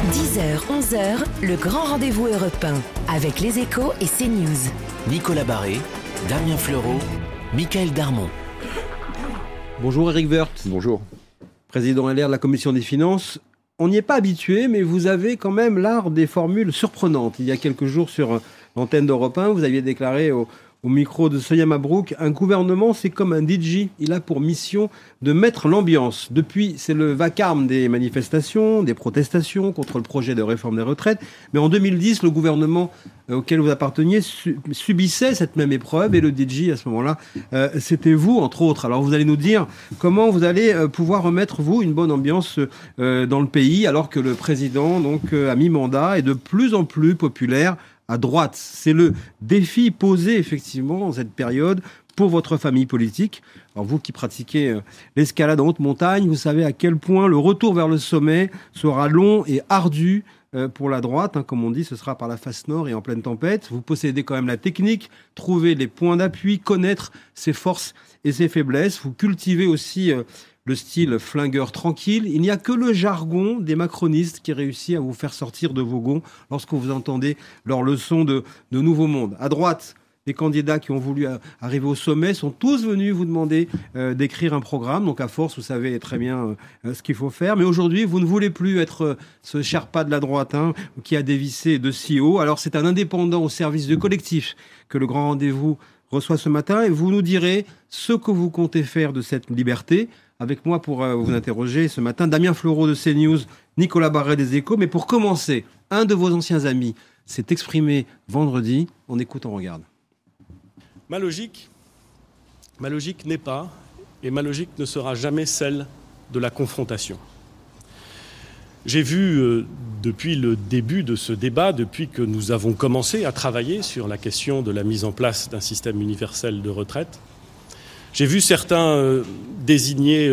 10h, 11h, le grand rendez-vous européen avec Les Échos et CNews. Nicolas Barré, Damien Fleureau, Michaël Darmon. Bonjour Éric Woerth. Bonjour. Président LR de la Commission des Finances. On n'y est pas habitué, mais vous avez quand même l'art des formules surprenantes. Il y a quelques jours sur l'antenne d'Europe 1, vous aviez déclaré au micro de Sonia Mabrouk, un gouvernement, c'est comme un DJ. Il a pour mission de mettre l'ambiance. Depuis, c'est le vacarme des manifestations, des protestations contre le projet de réforme des retraites. Mais en 2010, le gouvernement auquel vous apparteniez subissait cette même épreuve. Et le DJ, à ce moment-là, c'était vous, entre autres. Alors, vous allez nous dire comment vous allez pouvoir remettre, vous, une bonne ambiance dans le pays, alors que le président, donc, à mi-mandat, est de plus en plus populaire à droite. C'est le défi posé effectivement dans cette période pour votre famille politique. Alors vous qui pratiquez l'escalade en haute montagne, vous savez à quel point le retour vers le sommet sera long et ardu pour la droite. Comme on dit, ce sera par la face nord et en pleine tempête. Vous possédez quand même la technique, trouver les points d'appui, connaître ses forces et ses faiblesses. Vous cultivez aussi le style flingueur tranquille. Il n'y a que le jargon des macronistes qui réussit à vous faire sortir de vos gonds lorsque vous entendez leurs leçons de nouveau monde. À droite, les candidats qui ont voulu arriver au sommet sont tous venus vous demander d'écrire un programme. Donc à force, vous savez très bien ce qu'il faut faire. Mais aujourd'hui, vous ne voulez plus être ce Sherpa de la droite qui a dévissé de si haut. Alors c'est un indépendant au service du collectif que le grand rendez-vous reçoit ce matin. Et vous nous direz ce que vous comptez faire de cette liberté. Avec moi pour vous interroger ce matin, Damien Fleureau de CNews, Nicolas Barré des Échos. Mais pour commencer, un de vos anciens amis s'est exprimé vendredi. On écoute, on regarde. Ma logique n'est pas, et ma logique ne sera jamais celle de la confrontation. J'ai vu depuis le début de ce débat, depuis que nous avons commencé à travailler sur la question de la mise en place d'un système universel de retraite, j'ai vu certains désigner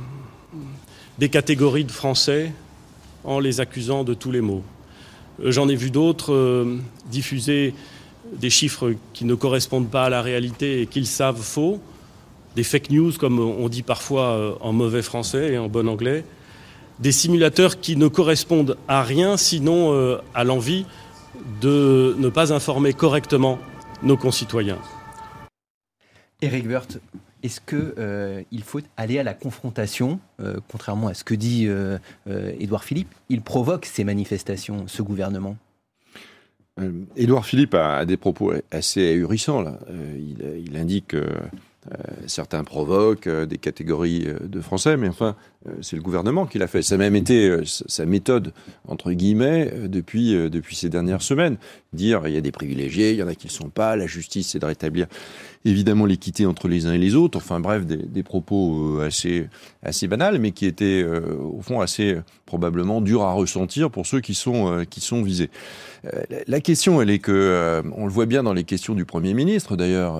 des catégories de Français en les accusant de tous les maux. J'en ai vu d'autres diffuser des chiffres qui ne correspondent pas à la réalité et qu'ils savent faux, des fake news comme on dit parfois en mauvais français et en bon anglais, des simulateurs qui ne correspondent à rien sinon à l'envie de ne pas informer correctement nos concitoyens. Éric Woerth, est-ce qu'il faut aller à la confrontation, contrairement à ce que dit Édouard Philippe? Il provoque ces manifestations, ce gouvernement. Édouard Philippe a des propos assez ahurissants. Là. Il indique que certains provoquent des catégories de Français, mais enfin, c'est le gouvernement qui l'a fait. Ça a même été sa méthode, entre guillemets, depuis ces dernières semaines. Dire il y a des privilégiés, il y en a qui ne le sont pas, la justice, c'est de rétablir évidemment l'équité entre les uns et les autres. Enfin bref, des propos assez banals, mais qui étaient au fond assez probablement durs à ressentir pour ceux qui sont visés. La question, elle est que, on le voit bien dans les questions du Premier ministre d'ailleurs,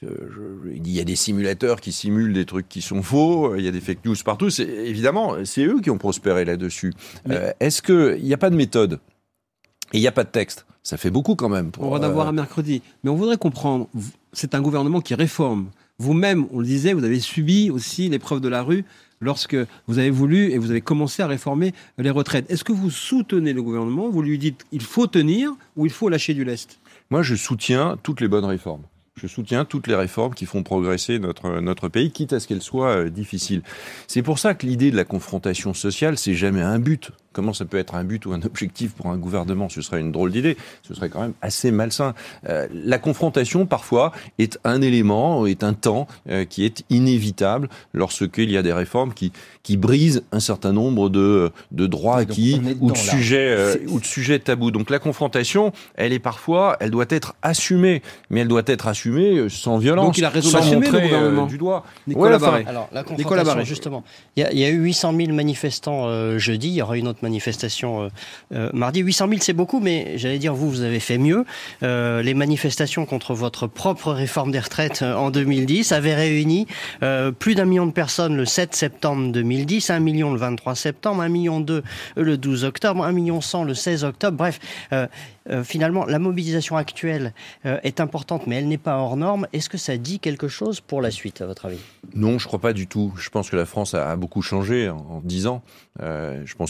il dit il y a des simulateurs qui simulent des trucs qui sont faux, il y a des fake news partout. Évidemment, c'est eux qui ont prospéré là-dessus. Est-ce qu'il n'y a pas de méthode et il n'y a pas de texte? Ça fait beaucoup quand même. On va en avoir un mercredi. Mais on voudrait comprendre, c'est un gouvernement qui réforme. Vous-même, on le disait, vous avez subi aussi l'épreuve de la rue lorsque vous avez voulu et vous avez commencé à réformer les retraites. Est-ce que vous soutenez le gouvernement? Vous lui dites il faut tenir ou il faut lâcher du lest? Moi, je soutiens toutes les bonnes réformes. Je soutiens toutes les réformes qui font progresser notre pays, quitte à ce qu'elles soient difficiles. C'est pour ça que l'idée de la confrontation sociale, c'est jamais un but. Comment ça peut être un but ou un objectif pour un gouvernement? Ce serait une drôle d'idée. Ce serait quand même assez malsain. La confrontation, parfois, est un élément, est un temps qui est inévitable lorsqu'il y a des réformes qui brisent un certain nombre de droits acquis ou de sujets tabous. Donc la confrontation, elle doit être assumée, mais elle doit être assumée sans violence. Donc il a raison sans d'assumer montrer le gouvernement. Du doigt. Nicolas Barré. Alors la confrontation, justement. Il y a eu 800 000 manifestants jeudi. Il y aura une autre manifestation mardi. 800 000, c'est beaucoup, mais j'allais dire, vous avez fait mieux. Les manifestations contre votre propre réforme des retraites en 2010 avaient réuni plus d'1 million de personnes le 7 septembre 2010, 1 million le 23 septembre, 1,2 million le 12 octobre, 1,1 million le 16 octobre. Bref, finalement, la mobilisation actuelle est importante, mais elle n'est pas hors norme. Est-ce que ça dit quelque chose pour la suite, à votre avis? Non, je ne crois pas du tout. Je pense que la France a beaucoup changé en 10 ans. Je pense aussi qu'il y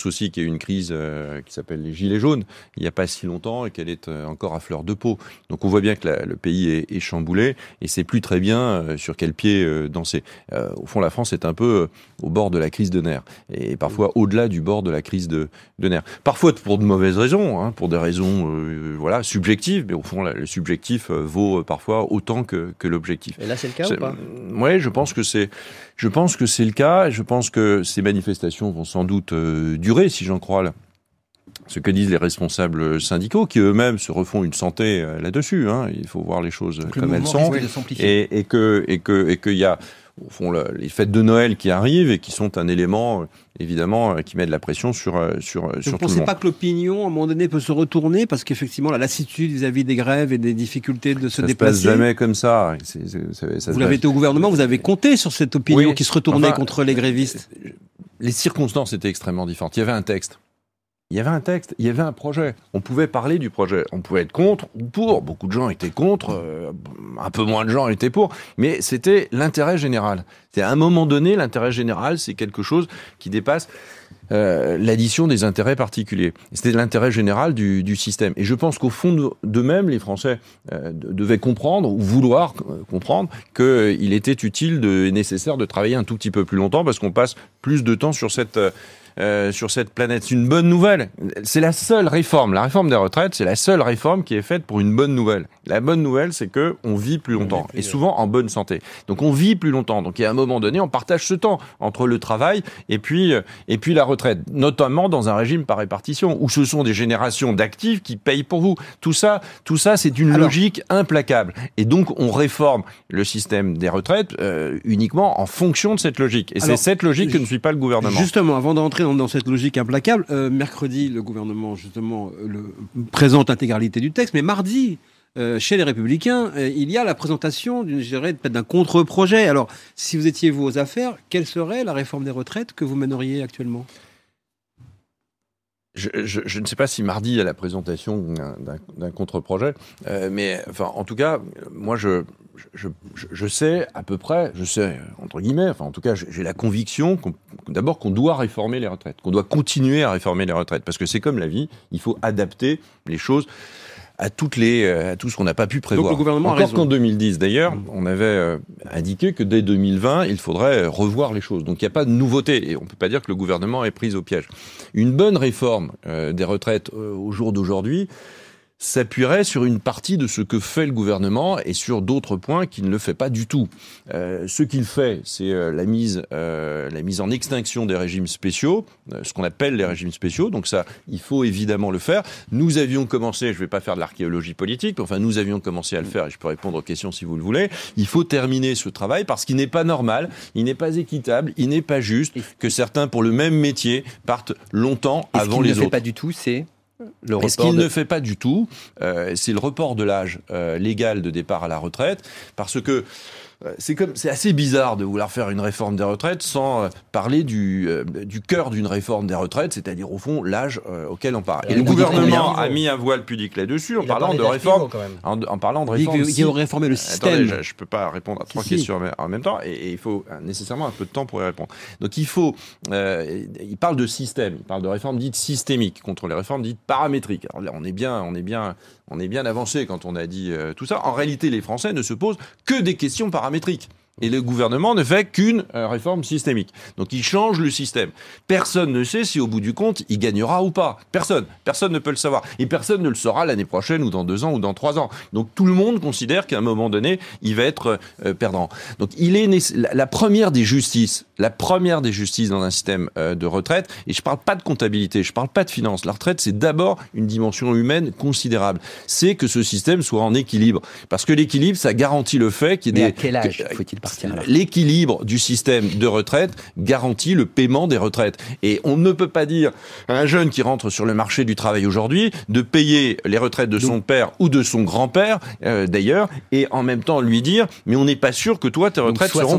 y a eu une crise qui s'appelle les Gilets jaunes, il n'y a pas si longtemps, et qu'elle est encore à fleur de peau. Donc on voit bien que le pays est chamboulé, et c'est plus très bien sur quel pied danser. Au fond, la France est un peu au bord de la crise de nerfs, et parfois au-delà du bord de la crise de nerfs. Parfois pour de mauvaises raisons, pour des raisons subjectives, mais au fond, le subjectif vaut parfois autant que l'objectif. Et là, c'est le cas ou pas ? Oui, je pense que c'est le cas. Je pense que ces manifestations vont sans doute durer, si j'en crois ce que disent les responsables syndicaux, qui eux-mêmes se refont une santé là-dessus. Il faut voir les choses comme elles sont, et qu'il y a au fond les fêtes de Noël qui arrivent et qui sont un élément évidemment qui met de la pression sur tout le monde. Vous ne pensez pas que l'opinion à un moment donné peut se retourner parce qu'effectivement la lassitude vis-à-vis des grèves et des difficultés de se déplacer. Ça se passe jamais comme ça. Vous l'avez été au gouvernement, vous avez compté sur cette opinion qui se retournait contre les grévistes. Les circonstances étaient extrêmement différentes. Il y avait un texte. Il y avait un projet. On pouvait parler du projet. On pouvait être contre ou pour. Beaucoup de gens étaient contre, un peu moins de gens étaient pour. Mais c'était l'intérêt général. C'est à un moment donné, l'intérêt général, c'est quelque chose qui dépasse l'addition des intérêts particuliers. C'était l'intérêt général du système. Et je pense qu'au fond d'eux-mêmes, les Français devaient comprendre ou vouloir comprendre qu'il était utile et nécessaire de travailler un tout petit peu plus longtemps parce qu'on passe plus de temps sur cette planète. C'est une bonne nouvelle. C'est la seule réforme. La réforme des retraites, c'est la seule réforme qui est faite pour une bonne nouvelle. La bonne nouvelle, c'est que on vit plus longtemps et souvent en bonne santé. Donc on vit plus longtemps. Donc à un moment donné, on partage ce temps entre le travail et puis la retraite, notamment dans un régime par répartition où ce sont des générations d'actifs qui payent pour vous. Tout ça, c'est une logique implacable. Et donc on réforme le système des retraites uniquement en fonction de cette logique. Et c'est cette logique que ne suit pas le gouvernement. Justement, avant d'entrer dans cette logique implacable, mercredi, le gouvernement justement présente l'intégralité du texte, mais mardi, chez les Républicains, il y a la présentation peut-être d'un contre-projet. Alors, si vous étiez vous aux affaires, quelle serait la réforme des retraites que vous mèneriez actuellement ? Je ne sais pas si mardi il y a la présentation d'un contre-projet, mais enfin, en tout cas, moi je sais à peu près, entre guillemets, enfin en tout cas j'ai la conviction d'abord qu'on doit réformer les retraites, qu'on doit continuer à réformer les retraites, parce que c'est comme la vie, il faut adapter les choses à tout ce qu'on n'a pas pu prévoir. Donc le gouvernement a raison. Encore qu'en 2010 d'ailleurs, on avait indiqué que dès 2020, il faudrait revoir les choses. Donc il n'y a pas de nouveauté et on ne peut pas dire que le gouvernement est pris au piège. Une bonne réforme des retraites au jour d'aujourd'hui s'appuierait sur une partie de ce que fait le gouvernement et sur d'autres points qu'il ne le fait pas du tout. Ce qu'il fait, c'est la mise en extinction des régimes spéciaux, ce qu'on appelle les régimes spéciaux. Donc ça, il faut évidemment le faire. Nous avions commencé, je ne vais pas faire de l'archéologie politique, mais enfin nous avions commencé à le faire et je peux répondre aux questions si vous le voulez. Il faut terminer ce travail parce qu'il n'est pas normal, il n'est pas équitable, il n'est pas juste que certains pour le même métier partent longtemps avant les autres. Ce qu'il ne fait pas du tout, c'est... Ce qu'il ne fait pas du tout, c'est le report de l'âge légal de départ à la retraite, parce que c'est assez bizarre de vouloir faire une réforme des retraites sans parler du cœur d'une réforme des retraites, c'est-à-dire au fond l'âge auquel on parle. Et le gouvernement a mis un voile pudique là-dessus en parlant de réforme. En parlant de réforme. Il faut réformer le système. Attendez, je ne peux pas répondre à trois questions en même temps, et il faut nécessairement un peu de temps pour y répondre. Donc il parle de système, il parle de réforme dite systémique contre les réformes dites paramétriques. Alors là, on est bien avancé quand on a dit tout ça. En réalité, les Français ne se posent que des questions paramétriques. Et le gouvernement ne fait qu'une réforme systémique. Donc il change le système. Personne ne sait si au bout du compte, il gagnera ou pas. Personne ne peut le savoir. Et personne ne le saura l'année prochaine ou dans 2 ans ou dans 3 ans. Donc tout le monde considère qu'à un moment donné, il va être perdant. Donc la première des justices dans un système de retraite, et je ne parle pas de comptabilité, je ne parle pas de finance. La retraite, c'est d'abord une dimension humaine considérable. C'est que ce système soit en équilibre. Parce que l'équilibre, ça garantit le fait qu'il y ait à quel âge faut-il partir alors ? L'équilibre du système de retraite garantit le paiement des retraites. Et on ne peut pas dire à un jeune qui rentre sur le marché du travail aujourd'hui de payer les retraites de son père ou de son grand-père, d'ailleurs, et en même temps lui dire « mais on n'est pas sûr que toi, tes retraites seront payées ».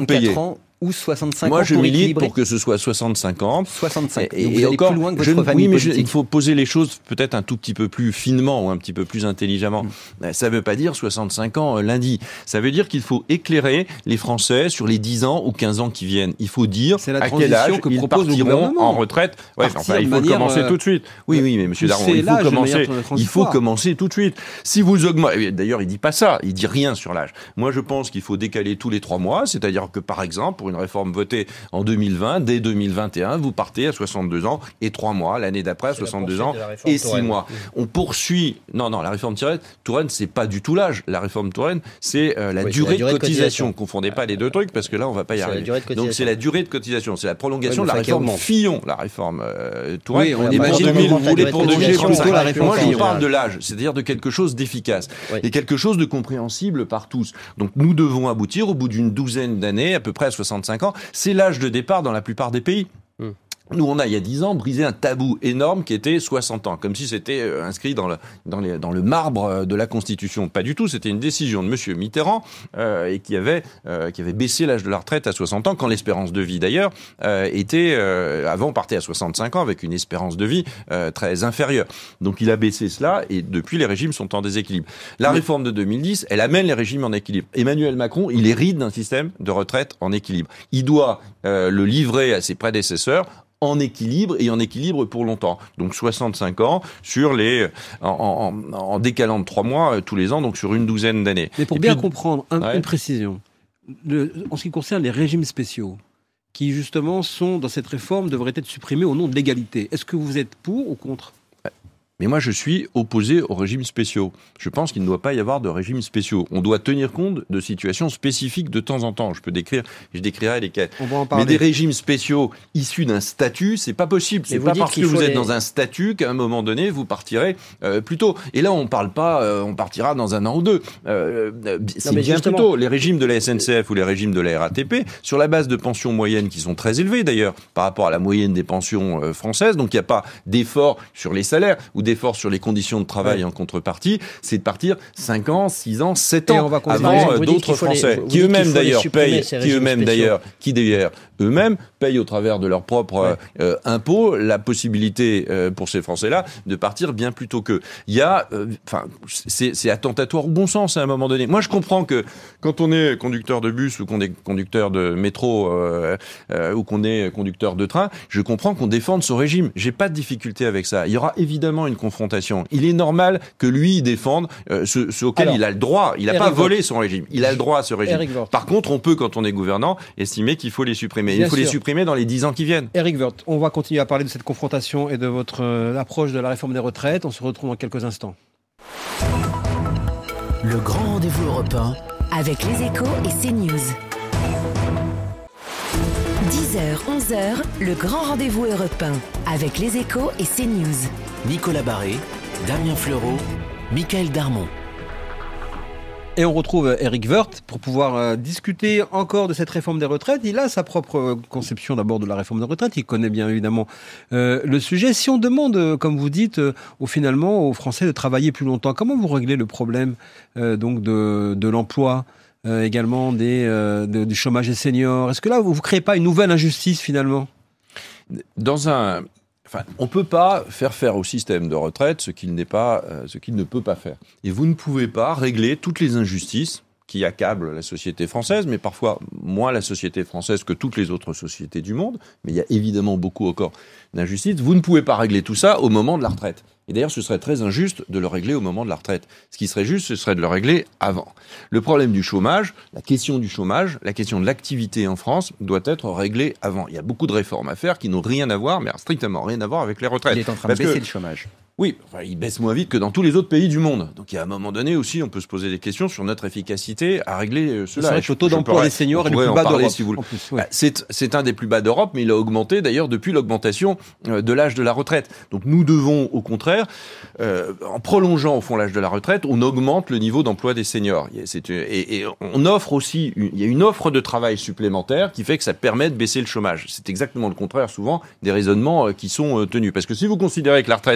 ou 65 Moi, ans je pour milite équilibrer. pour que ce soit 65 ans. 65. Et, Donc vous et allez encore, plus loin que votre famille oui, mais politique. il faut poser les choses peut-être un tout petit peu plus finement ou un petit peu plus intelligemment. Ça ne veut pas dire 65 ans lundi. Ça veut dire qu'il faut éclairer les Français sur les 10 ans ou 15 ans qui viennent. Il faut dire C'est la à quel âge transition que ils propose le partiront gouvernement. en retraite. Ouais, Partir enfin, il de faut manière, commencer tout de suite. Oui, mais Monsieur Daron, pousser il faut l'âge de commencer. manière Il faut transitoire. commencer tout de suite. Si vous augmentez, d'ailleurs, il dit pas ça. Il dit rien sur l'âge. Moi, je pense qu'il faut décaler tous les 3 mois. C'est-à-dire que, par exemple, pour une réforme votée en 2020, dès 2021, vous partez à 62 ans et 3 mois, l'année d'après à 62 ans et 6 mois. On poursuit. Non, la réforme Touraine, c'est pas du tout l'âge. La réforme Touraine, c'est la durée de cotisation. Confondez pas les deux trucs parce que là, on va pas y arriver. Donc, c'est la durée de cotisation. C'est la prolongation de la réforme Fillon, la réforme Touraine. Oui, on Et imagine pour que vous voulez pour prolonger 2035. plutôt la réforme Moi, je Fillon. parle de l'âge, c'est-à-dire de quelque chose d'efficace et quelque chose de compréhensible par tous. Donc, nous devons aboutir au bout d'une douzaine d'années, à peu près à 65 ans. C'est l'âge de départ dans la plupart des pays. Nous, on a, il y a 10 ans, brisé un tabou énorme qui était 60 ans, comme si c'était inscrit dans le marbre de la Constitution. Pas du tout, c'était une décision de Monsieur Mitterrand et qui avait baissé l'âge de la retraite à 60 ans, quand l'espérance de vie, d'ailleurs, était... avant, on partait à 65 ans avec une espérance de vie très inférieure. Donc, il a baissé cela et depuis, les régimes sont en déséquilibre. La réforme de 2010, elle amène les régimes en équilibre. Emmanuel Macron, il hérite d'un système de retraite en équilibre. Il doit le livrer à ses prédécesseurs en équilibre et en équilibre pour longtemps. Donc 65 ans sur en décalant de 3 mois tous les ans, donc sur une douzaine d'années. Mais pour bien comprendre, une précision. En ce qui concerne les régimes spéciaux, qui justement sont dans cette réforme, devraient être supprimés au nom de l'égalité. Est-ce que vous êtes pour ou contre ? Mais moi, je suis opposé aux régimes spéciaux. Je pense qu'il ne doit pas y avoir de régimes spéciaux. On doit tenir compte de situations spécifiques de temps en temps. Je décrirai lesquelles. On va en parler. Mais des régimes spéciaux issus d'un statut, c'est pas possible. C'est pas parce que vous êtes dans un statut qu'à un moment donné, vous partirez plus tôt. Et là, on parle pas, on partira dans un an ou deux. C'est bien plus tôt. Les régimes de la SNCF ou les régimes de la RATP, sur la base de pensions moyennes qui sont très élevées d'ailleurs, par rapport à la moyenne des pensions françaises. Donc, il n'y a pas d'effort sur les salaires ou d'efforts sur les conditions de travail en contrepartie, c'est de partir 5 ans, 6 ans, 7 ans avant d'autres Français, qui eux-mêmes d'ailleurs payent, qui eux-mêmes payent au travers de leurs propres impôts la possibilité pour ces Français-là de partir bien plus tôt qu'eux. Il y a, c'est attentatoire au bon sens à un moment donné. Moi, je comprends que quand on est conducteur de bus ou qu'on est conducteur de métro ou qu'on est conducteur de train, je comprends qu'on défende ce régime. J'ai pas de difficulté avec ça. Il y aura évidemment une confrontation. Il est normal que lui défende ce auquel il a le droit. Il n'a pas volé son régime. Il a le droit à ce régime. Par contre, on peut, quand on est gouvernant, estimer qu'il faut les supprimer. Il faut les supprimer dans les 10 ans qui viennent. Éric Woerth, on va continuer à parler de cette confrontation et de votre approche de la réforme des retraites. On se retrouve dans quelques instants. Le grand rendez-vous européen avec les Échos et CNews. 10h, 11h, le grand rendez-vous européen avec les Échos et CNews. Nicolas Barré, Damien Fleureau, Michael Darmon. Et on retrouve Éric Woerth pour pouvoir discuter encore de cette réforme des retraites. Il a sa propre conception d'abord de la réforme des retraites. Il connaît bien évidemment le sujet. Si on demande, comme vous dites, finalement aux Français de travailler plus longtemps, comment vous réglez le problème donc de l'emploi également du chômage des seniors? Est-ce que là, vous ne créez pas une nouvelle injustice finalement? On ne peut pas faire au système de retraite ce qu'il ne peut pas faire. Et vous ne pouvez pas régler toutes les injustices qui accablent la société française, mais parfois moins la société française que toutes les autres sociétés du monde. Mais il y a évidemment beaucoup encore d'injustices. Vous ne pouvez pas régler tout ça au moment de la retraite. Et d'ailleurs, ce serait très injuste de le régler au moment de la retraite. Ce qui serait juste, ce serait de le régler avant. Le problème du chômage, la question du chômage, la question de l'activité en France doit être réglée avant. Il y a beaucoup de réformes à faire qui n'ont rien à voir, mais strictement rien à voir avec les retraites. Il est en train de baisser le chômage. Oui, il baisse moins vite que dans tous les autres pays du monde. Donc, il y a un moment donné aussi, on peut se poser des questions sur notre efficacité à régler cela. C'est vrai que le taux d'emploi des seniors est le plus bas d'Europe. Si vous... C'est un des plus bas d'Europe, mais il a augmenté d'ailleurs depuis l'augmentation de l'âge de la retraite. Donc, nous devons, au contraire, en prolongeant au fond l'âge de la retraite, on augmente le niveau d'emploi des seniors. Et on offre aussi, il y a une offre de travail supplémentaire qui fait que ça permet de baisser le chômage. C'est exactement le contraire souvent des raisonnements qui sont tenus. Parce que si vous considérez que la retraite c'est la meilleure façon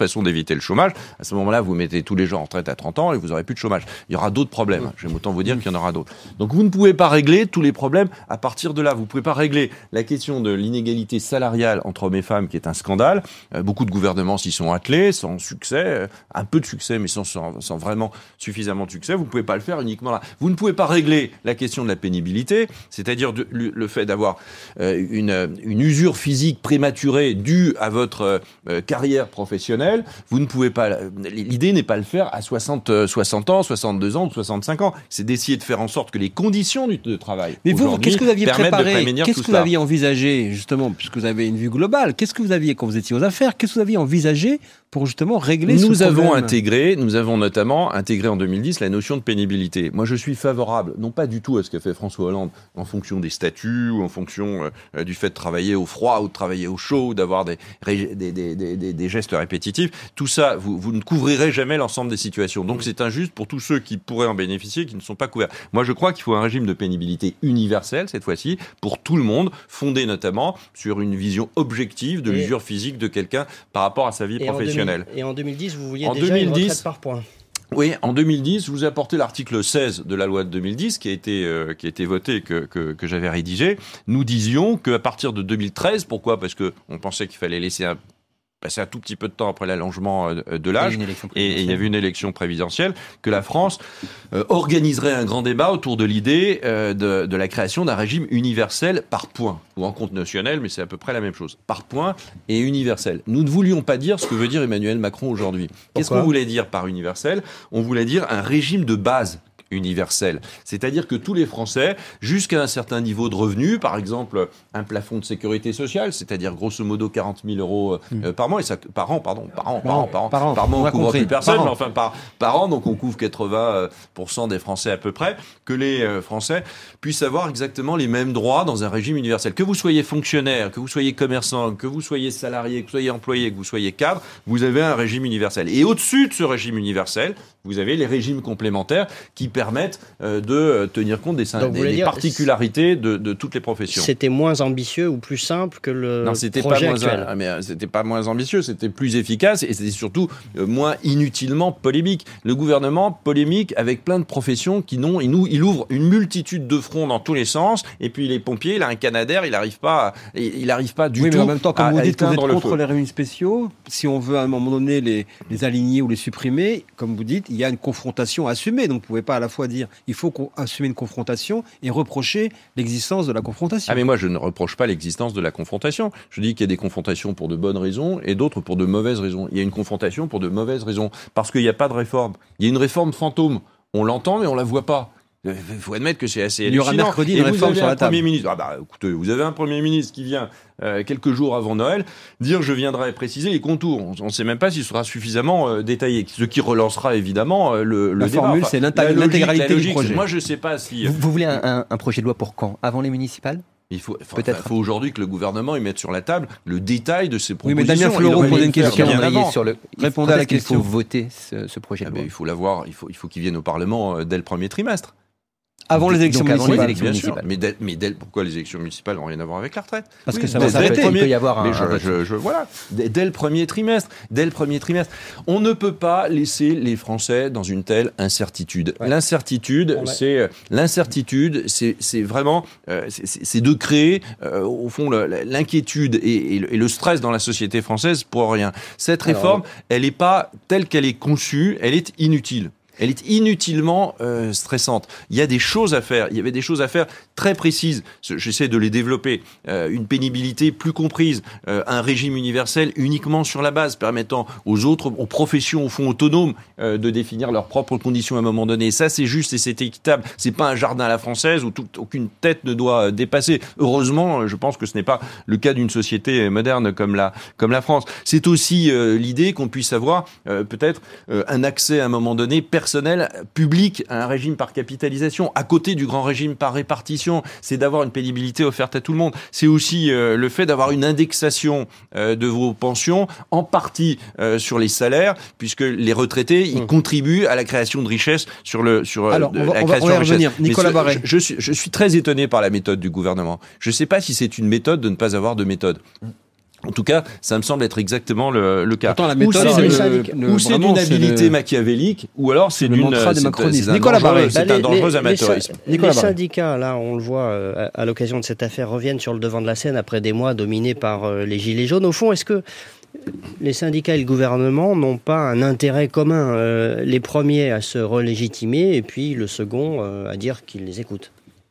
façon d'éviter le chômage. À ce moment-là, vous mettez tous les gens en retraite à 30 ans et vous n'aurez plus de chômage. Il y aura d'autres problèmes. J'aime autant vous dire qu'il y en aura d'autres. Donc vous ne pouvez pas régler tous les problèmes à partir de là. Vous ne pouvez pas régler la question de l'inégalité salariale entre hommes et femmes, qui est un scandale. Beaucoup de gouvernements s'y sont attelés, sans succès, un peu de succès, mais sans vraiment suffisamment de succès. Vous ne pouvez pas le faire uniquement là. Vous ne pouvez pas régler la question de la pénibilité, c'est-à-dire le fait d'avoir une usure physique prématurée due à votre carrière professionnelle. Vous ne pouvez pas. L'idée n'est pas de le faire à 60 ans, 62 ans ou 65 ans. C'est d'essayer de faire en sorte que les conditions de travail. Mais vous, qu'est-ce que vous aviez préparé? Qu'est-ce que vous ça. aviez envisagé, justement, puisque vous avez une vue globale? Qu'est-ce que vous aviez quand vous étiez aux affaires? Qu'est-ce que vous aviez envisagé pour justement régler ce problème? Nous avons notamment intégré en 2010 la notion de pénibilité. Moi, je suis favorable, non pas du tout à ce qu'a fait François Hollande en fonction des statuts ou en fonction du fait de travailler au froid ou de travailler au chaud ou d'avoir des gestes répétitifs. Tout ça, vous ne couvrirez jamais l'ensemble des situations. Donc, c'est injuste pour tous ceux qui pourraient en bénéficier, qui ne sont pas couverts. Moi, je crois qu'il faut un régime de pénibilité universel, cette fois-ci, pour tout le monde, fondé notamment sur une vision objective de l'usure physique de quelqu'un par rapport à sa vie professionnelle. Et en 2010, vous vouliez déjà une retraite par points. Oui, en 2010, je vous ai apporté l'article 16 de la loi de 2010 qui a été voté, que j'avais rédigé. Nous disions qu'à partir de 2013, pourquoi ? Parce que on pensait qu'il fallait laisser passer un tout petit peu de temps après l'allongement de l'âge, et il y avait une élection présidentielle, que la France organiserait un grand débat autour de l'idée de la création d'un régime universel par points, ou en compte notionnel, mais c'est à peu près la même chose, par points et universel. Nous ne voulions pas dire ce que veut dire Emmanuel Macron aujourd'hui. Qu'est-ce qu'on voulait dire par universel ? On voulait dire un régime de base universel. C'est-à-dire que tous les Français, jusqu'à un certain niveau de revenus, par exemple un plafond de sécurité sociale, c'est-à-dire grosso modo 40 000 euros par mois, et ça, par an, on couvre plus personne, mais enfin par an, donc on couvre 80% des Français à peu près, que les Français puissent avoir exactement les mêmes droits dans un régime universel. Que vous soyez fonctionnaire, que vous soyez commerçant, que vous soyez salarié, que vous soyez employé, que vous soyez cadre, vous avez un régime universel. Et au-dessus de ce régime universel, vous avez les régimes complémentaires qui permettent de tenir compte des particularités de toutes les professions. C'était moins ambitieux ou plus simple que le projet actuel. C'était pas moins ambitieux, c'était plus efficace et c'était surtout moins inutilement polémique. Le gouvernement polémique avec plein de professions il ouvre une multitude de fronts dans tous les sens, et puis les pompiers, il a un Canadair, il n'arrive pas du tout. Mais en même temps, comme vous dites que vous êtes contre feu. les régimes spéciaux, si on veut à un moment donné les aligner ou les supprimer, comme vous dites, il y a une confrontation assumée. Donc vous ne pouvez pas à la fois dire il faut assumer une confrontation et reprocher l'existence de la confrontation. Ah mais moi je ne reproche pas l'existence de la confrontation. Je dis qu'il y a des confrontations pour de bonnes raisons et d'autres pour de mauvaises raisons. Il y a une confrontation pour de mauvaises raisons parce qu'il n'y a pas de réforme. Il y a une réforme fantôme. On l'entend mais on la voit pas. Il faut admettre que c'est assez hallucinant. Il y aura mercredi une réforme sur la table. Écoutez, vous avez un Premier ministre qui vient quelques jours avant Noël dire je viendrai préciser les contours. On ne sait même pas s'il sera suffisamment détaillé. Ce qui relancera évidemment le débat. La formule, c'est l'intégralité du projet. Moi, je ne sais pas si... Vous voulez un projet de loi pour quand ? Avant les municipales ? Il faut aujourd'hui que le gouvernement mette sur la table le détail de ses propositions. Oui, mais Damien Fleureau posait une question. Répondez à la question. Il faut voter ce projet de loi. Il faut l'avoir. Il faut qu'il vienne au Parlement dès le premier trimestre. Avant les élections municipales. Bien sûr. Mais pourquoi les élections municipales n'ont rien à voir avec la retraite ? Parce que ça va s'arrêter. Il peut y avoir voilà. Dès le premier trimestre. On ne peut pas laisser les Français dans une telle incertitude. Ouais. L'incertitude, c'est vraiment, c'est de créer, au fond, l'inquiétude et le stress dans la société française pour rien. Cette réforme, elle n'est pas telle qu'elle est conçue, elle est inutile. Elle est inutilement stressante. Il y a des choses à faire. Il y avait des choses à faire très précises. J'essaie de les développer. Une pénibilité plus comprise. Un régime universel uniquement sur la base, permettant aux professions, au fond, autonomes, de définir leurs propres conditions à un moment donné. Ça, c'est juste et c'est équitable. C'est pas un jardin à la française où aucune tête ne doit dépasser. Heureusement, je pense que ce n'est pas le cas d'une société moderne comme la France. C'est aussi l'idée qu'on puisse avoir peut-être un accès à un moment donné personnel, public, à un régime par capitalisation, à côté du grand régime par répartition. C'est d'avoir une pénibilité offerte à tout le monde. C'est aussi le fait d'avoir une indexation de vos pensions, en partie sur les salaires, puisque les retraités, ils contribuent à la création de richesses sur la création de richesses. Nicolas Barret. Je suis très étonné par la méthode du gouvernement. Je ne sais pas si c'est une méthode de ne pas avoir de méthode. En tout cas, ça me semble être exactement le cas. Pourtant, la méthode, ou c'est d'une habileté machiavélique, ou alors c'est d'un dangereux amateurisme. Les syndicats, là, on le voit à l'occasion de cette affaire, reviennent sur le devant de la scène après des mois dominés par les Gilets jaunes. Au fond, est-ce que les syndicats et le gouvernement n'ont pas un intérêt commun, les premiers à se relégitimer et puis le second à dire qu'ils les écoutent?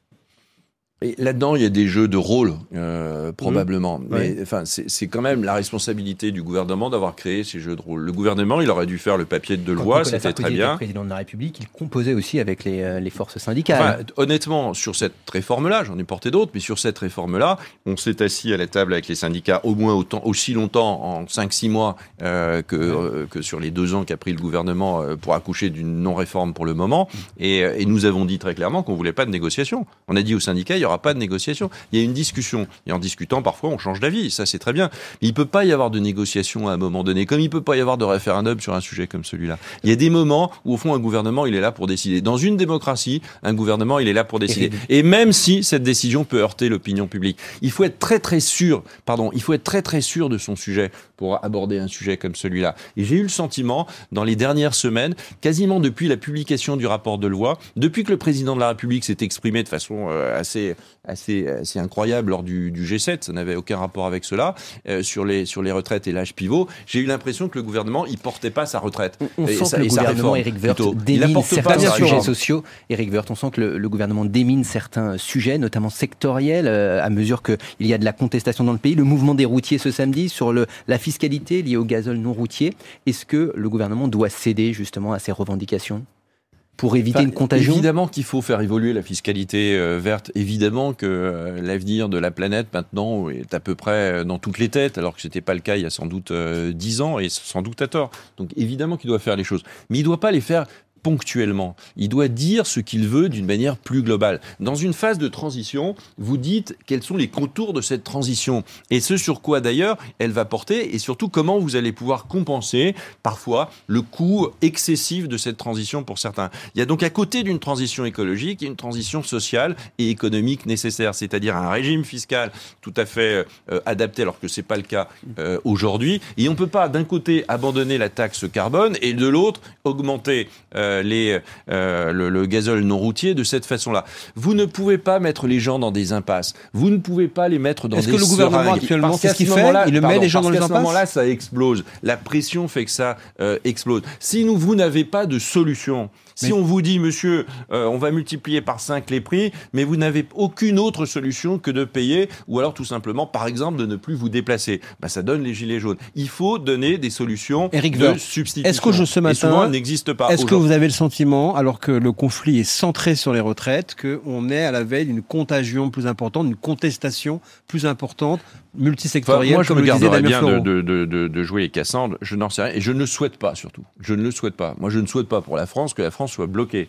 Et là-dedans, il y a des jeux de rôle, probablement. Mais enfin, c'est quand même la responsabilité du gouvernement d'avoir créé ces jeux de rôle. Le gouvernement, il aurait dû faire le papier de loi, c'était très bien. Le président de la République, il composait aussi avec les forces syndicales. Enfin, honnêtement, sur cette réforme-là, j'en ai porté d'autres, mais sur cette réforme-là, on s'est assis à la table avec les syndicats au moins aussi longtemps, en 5-6 mois, que sur les 2 ans qu'a pris le gouvernement pour accoucher d'une non-réforme pour le moment. Et nous avons dit très clairement qu'on voulait pas de négociation. On a dit aux syndicats, il y aura pas de négociation. Il y a une discussion. Et en discutant, parfois, on change d'avis. Ça, c'est très bien. Mais il ne peut pas y avoir de négociation à un moment donné, comme il ne peut pas y avoir de référendum sur un sujet comme celui-là. Il y a des moments où, au fond, un gouvernement, il est là pour décider. Dans une démocratie, un gouvernement, il est là pour décider. Et même si cette décision peut heurter l'opinion publique, il faut être très, très sûr de son sujet pour aborder un sujet comme celui-là. Et j'ai eu le sentiment, dans les dernières semaines, quasiment depuis la publication du rapport de loi, depuis que le président de la République s'est exprimé de façon assez incroyable lors du G7, ça n'avait aucun rapport avec cela, sur les retraites et l'âge pivot, j'ai eu l'impression que le gouvernement, il portait pas sa retraite. On sent que le gouvernement, Éric Woerth, démine certains sujets sociaux. Éric Woerth, on sent que le gouvernement démine certains sujets, notamment sectoriels, à mesure qu'il y a de la contestation dans le pays. Le mouvement des routiers ce samedi sur la fiscalité liée au gazole non routier. Est-ce que le gouvernement doit céder justement à ces revendications pour éviter une contagion? Évidemment qu'il faut faire évoluer la fiscalité verte. Évidemment que l'avenir de la planète maintenant est à peu près dans toutes les têtes, alors que c'était pas le cas il y a sans doute 10 ans et sans doute à tort. Donc évidemment qu'il doit faire les choses, mais il doit pas les faire ponctuellement. Il doit dire ce qu'il veut d'une manière plus globale. Dans une phase de transition, vous dites quels sont les contours de cette transition et ce sur quoi d'ailleurs elle va porter et surtout comment vous allez pouvoir compenser parfois le coût excessif de cette transition pour certains. Il y a donc à côté d'une transition écologique, une transition sociale et économique nécessaire, c'est-à-dire un régime fiscal tout à fait adapté alors que c'est pas le cas aujourd'hui. Et on peut pas d'un côté abandonner la taxe carbone et de l'autre augmenter le gazole non routier de cette façon-là. Vous ne pouvez pas mettre les gens dans des impasses. Vous ne pouvez pas les mettre dans des seringues. Est-ce que le gouvernement actuellement, c'est ce qu'il fait? Il met les gens dans les impasses? À ce moment-là, ça explose. La pression fait que ça explose. Si vous n'avez pas de solution, si on vous dit, monsieur, on va multiplier par 5 les prix, mais vous n'avez aucune autre solution que de payer, ou alors tout simplement, par exemple, de ne plus vous déplacer, ça donne les gilets jaunes. Il faut donner des solutions de substitution. Est-ce que ce matin, et souvent, elles n'existent pas. Est-ce que vous avez le sentiment, alors que le conflit est centré sur les retraites, qu'on est à la veille d'une contagion plus importante, d'une contestation plus importante, multisectorielle, moi, je comme me le disait garderais Damien bien Fleureau. de jouer les Cassandres. Je n'en sais rien. Et je ne le souhaite pas, surtout. Je ne le souhaite pas. Moi, je ne souhaite pas pour la France que la France soit bloquée.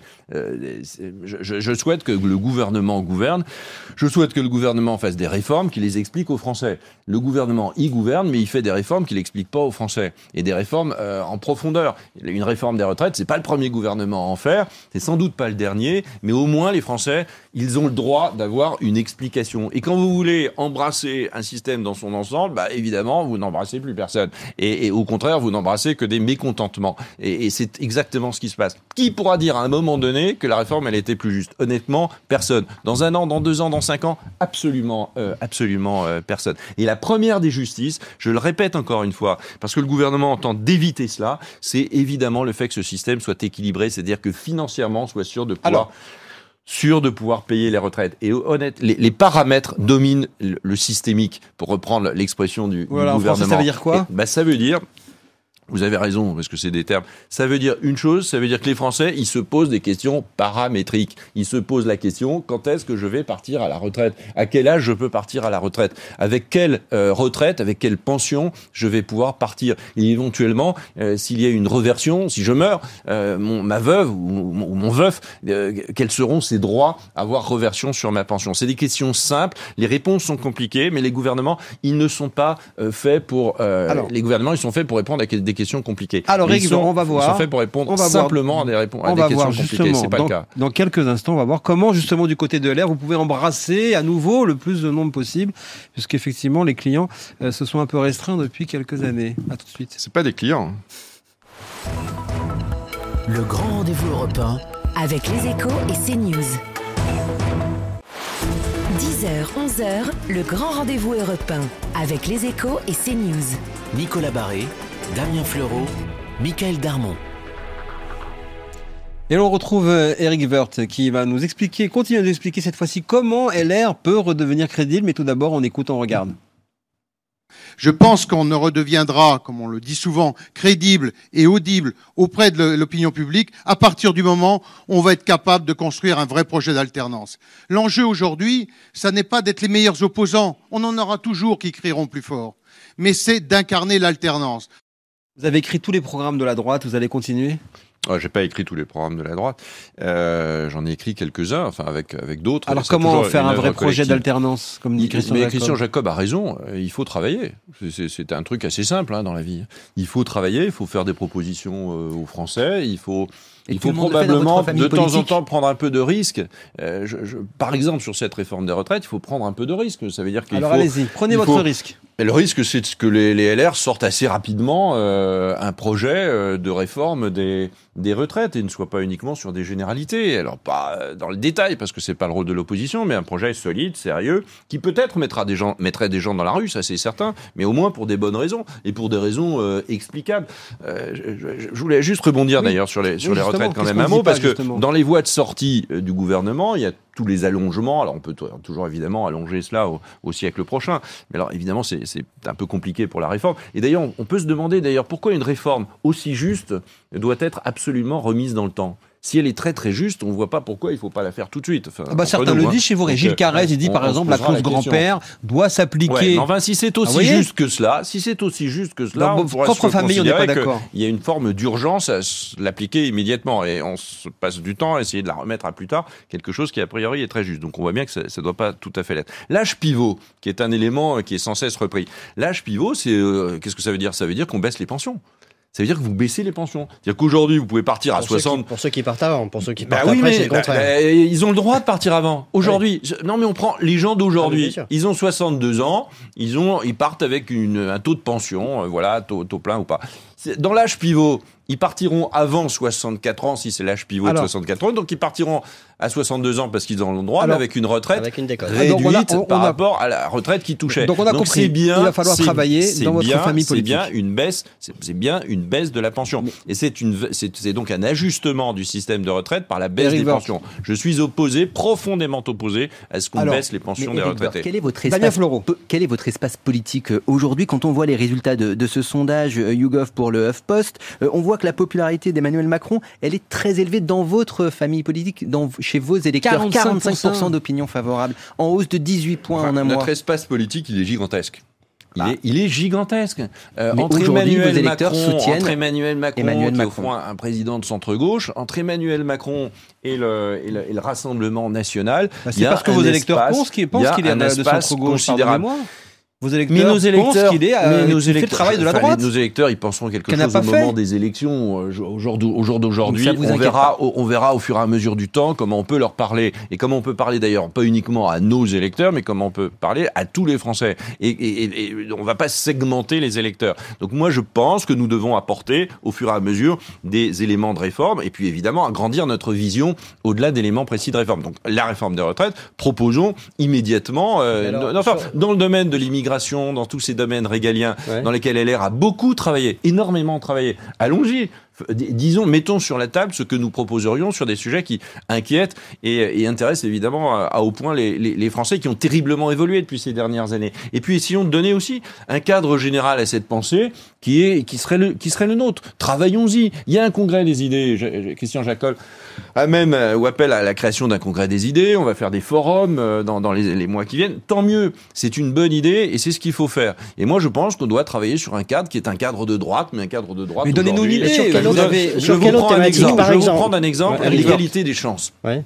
Je souhaite que le gouvernement gouverne. Je souhaite que le gouvernement fasse des réformes qui les expliquent aux Français. Le gouvernement, il gouverne, mais il fait des réformes qu'il n'explique pas aux Français. Et des réformes en profondeur. Une réforme des retraites, c'est pas le premier gouvernement à en faire. C'est sans doute pas le dernier. Mais au moins, les Français, ils ont le droit d'avoir une explication. Et quand vous voulez embrasser un système dans son ensemble, évidemment, vous n'embrassez plus personne. Et au contraire, vous n'embrassez que des mécontentements. Et c'est exactement ce qui se passe. Qui pourra dire à un moment donné que la réforme, elle était plus juste? Honnêtement, personne. Dans 1 an, dans 2 ans, dans 5 ans, absolument personne. Et la première des justices, je le répète encore une fois, parce que le gouvernement tente d'éviter cela, c'est évidemment le fait que ce système soit équilibré, c'est-à-dire que financièrement, soit sûr de pouvoir payer les retraites. Et les paramètres dominent le systémique, pour reprendre l'expression du gouvernement. En français, ça veut dire quoi? Ça veut dire... Vous avez raison, parce que c'est des termes. Ça veut dire une chose, ça veut dire que les Français, ils se posent des questions paramétriques. Ils se posent la question, quand est-ce que je vais partir à la retraite? À quel âge je peux partir à la retraite? Avec quelle retraite, avec quelle pension je vais pouvoir partir? Et éventuellement, s'il y a une reversion, si je meurs, ma veuve ou mon veuf, quels seront ses droits à avoir reversion sur ma pension? C'est des questions simples, les réponses sont compliquées, mais les gouvernements, ils ne sont pas faits pour... les gouvernements, ils sont faits pour répondre à des des questions compliquées. Alors, on va voir. Ils sont faits pour répondre simplement à des questions compliquées. C'est pas le cas. Dans quelques instants, on va voir comment, justement, du côté de LR, vous pouvez embrasser à nouveau le plus de nombre possible, puisqu'effectivement, les clients se sont un peu restreints depuis quelques années. À tout de suite. C'est pas des clients. Le grand rendez-vous européen avec les Échos et CNews. 10h, 11h, le grand rendez-vous européen avec les Échos et CNews. Nicolas Barré, Damien Fleureau, Michael Darmon. Et l'on retrouve Éric Woerth qui va nous expliquer, continuer à nous expliquer cette fois-ci comment LR peut redevenir crédible. Mais tout d'abord, on écoute, on regarde. Je pense qu'on ne redeviendra, comme on le dit souvent, crédible et audible auprès de l'opinion publique à partir du moment où on va être capable de construire un vrai projet d'alternance. L'enjeu aujourd'hui, ça n'est pas d'être les meilleurs opposants. On en aura toujours qui crieront plus fort. Mais c'est d'incarner l'alternance. Vous avez écrit tous les programmes de la droite, vous allez continuer ? J'ai pas écrit tous les programmes de la droite. J'en ai écrit quelques-uns, enfin avec d'autres. Alors comment faire un vrai projet d'alternance, comme dit Christian Jacob ? Christian Jacob a raison. Il faut travailler. C'est un truc assez simple dans la vie. Il faut travailler. Il faut faire des propositions aux Français. Il faut probablement de temps en temps prendre un peu de risque. Par exemple, sur cette réforme des retraites, il faut prendre un peu de risque. Ça veut dire qu'il faut. Alors allez-y, prenez votre risque. Et le risque, c'est que les LR sortent assez rapidement un projet de réforme des retraites et ne soient pas uniquement sur des généralités. Alors pas dans le détail, parce que c'est pas le rôle de l'opposition, mais un projet solide, sérieux, qui peut-être mettrait des gens dans la rue, ça c'est certain, mais au moins pour des bonnes raisons et pour des raisons explicables. Je voulais juste rebondir d'ailleurs sur les retraites quand même un mot, parce que dans les voies de sortie du gouvernement, il y a tous les allongements. Alors on peut toujours évidemment allonger cela au siècle prochain, mais alors évidemment c'est un peu compliqué pour la réforme. Et d'ailleurs on peut se demander pourquoi une réforme aussi juste doit être absolument remise dans le temps. Si elle est très très juste, on ne voit pas pourquoi il ne faut pas la faire tout de suite. Enfin, certains le disent chez vous. Gilles Carrez, il dit par exemple la clause grand-père doit s'appliquer. Enfin, si c'est aussi juste que cela, on pourrait propre famille, on n'est pas d'accord. Il y a une forme d'urgence à l'appliquer immédiatement et on se passe du temps à essayer de la remettre à plus tard, quelque chose qui a priori est très juste. Donc on voit bien que ça ne doit pas tout à fait l'être. L'âge pivot, qui est un élément qui est sans cesse repris. L'âge pivot, c'est qu'est-ce que ça veut dire ? Ça veut dire qu'on baisse les pensions. Ça veut dire que vous baissez les pensions. C'est-à-dire qu'aujourd'hui, vous pouvez partir à 60... Pour ceux qui partent avant, pour ceux qui partent après, c'est le contraire. Ils ont le droit de partir avant. Aujourd'hui, non mais on prend les gens d'aujourd'hui. Ils ont 62 ans, ils partent avec un taux de pension, taux plein ou pas. Dans l'âge pivot, ils partiront avant 64 ans, si c'est l'âge pivot de 64 ans, donc ils partiront à 62 ans parce qu'ils en ont le droit, mais avec une retraite réduite par rapport à la retraite qu'ils touchaient. Donc on a compris, il va falloir travailler dans votre famille politique. C'est bien une baisse de la pension. Et c'est donc un ajustement du système de retraite par la baisse des pensions. Je suis profondément opposé à ce qu'on baisse les pensions des retraités. Quel est votre espace politique aujourd'hui quand on voit les résultats de ce sondage YouGov pour le HuffPost? On voit que la popularité d'Emmanuel Macron, elle est très élevée dans votre famille politique, chez vos électeurs. 45% d'opinion favorable, en hausse de 18 points en un mois. Notre espace politique, il est gigantesque. Il est gigantesque. Entre Emmanuel Macron, qui est au fond un président de centre-gauche, entre Emmanuel Macron et le Rassemblement national, c'est parce que vos électeurs pensent qu'il est de centre-gauche, pardonnez-moi. Vos électeurs pensent qu'il fait le travail de la droite. Nos électeurs, ils penseront quelque chose au moment des élections. Au jour d'aujourd'hui, on verra au fur et à mesure du temps comment on peut leur parler. Et comment on peut parler d'ailleurs, pas uniquement à nos électeurs, mais comment on peut parler à tous les Français. Et on ne va pas segmenter les électeurs. Donc moi, je pense que nous devons apporter au fur et à mesure des éléments de réforme et puis évidemment agrandir notre vision au-delà d'éléments précis de réforme. Donc la réforme des retraites, proposons immédiatement, dans le domaine de l'immigration, dans tous ces domaines régaliens dans lesquels LR a beaucoup travaillé, énormément travaillé. Allons-y. Disons, mettons sur la table ce que nous proposerions sur des sujets qui inquiètent et intéressent évidemment au point les Français qui ont terriblement évolué depuis ces dernières années. Et puis essayons de donner aussi un cadre général à cette pensée qui serait le nôtre. Travaillons-y. Il y a un congrès des idées. Christian Jacob appelle à la création d'un congrès des idées. On va faire des forums dans les mois qui viennent. Tant mieux. C'est une bonne idée et c'est ce qu'il faut faire. Et moi, je pense qu'on doit travailler sur un cadre qui est un cadre de droite, mais un cadre de droite. Mais donnez-nous une idée. Je vais vous prendre un exemple, l'égalité des chances.